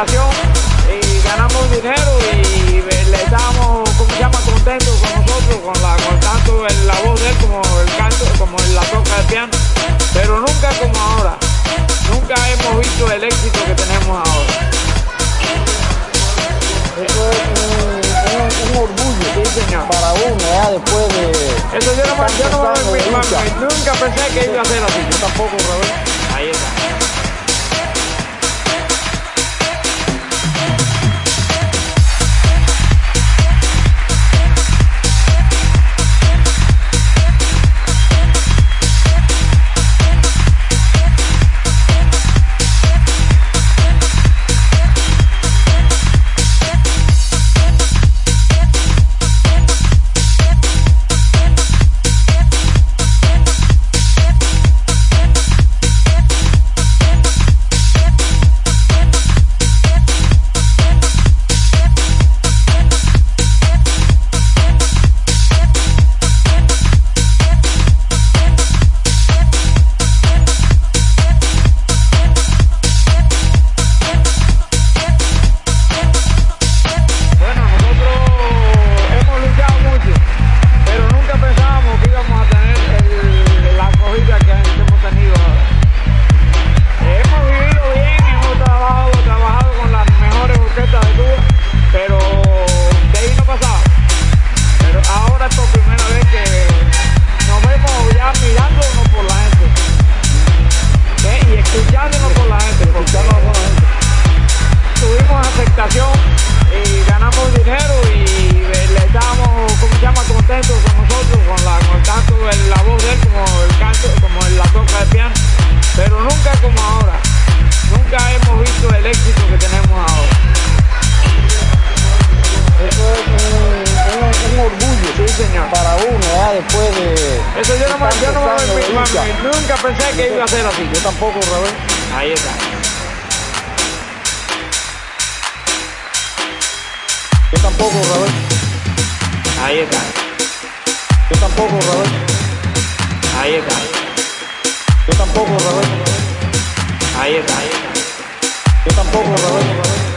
aceptación y ganamos dinero y le estábamos, ¿cómo se llama?, contentos con nosotros, con tanto la voz de él como el canto, como la toca de piano, pero nunca como ahora. Nunca hemos visto el éxito que tenemos ahora. Eso es un orgullo, sí, señor, para uno, ya después de... Eso nunca pensé que iba a ser así. Yo tampoco, Raúl. Ahí está. Y ganamos dinero y le estábamos, ¿cómo se llama?, contentos con nosotros, con tanto la voz de él como el canto, como la toca de piano, pero nunca como ahora. Nunca hemos visto el éxito que tenemos ahora. Eso es un orgullo, sí, señor, para uno, ya después de... Eso nunca pensé que iba a ser así. Yo tampoco, Raúl. Ahí está. Yo tampoco, Raúl. Ahí está. Yo tampoco, Raúl. Ahí está. Yo tampoco, Raúl. Ahí está. Yo tampoco, Raúl.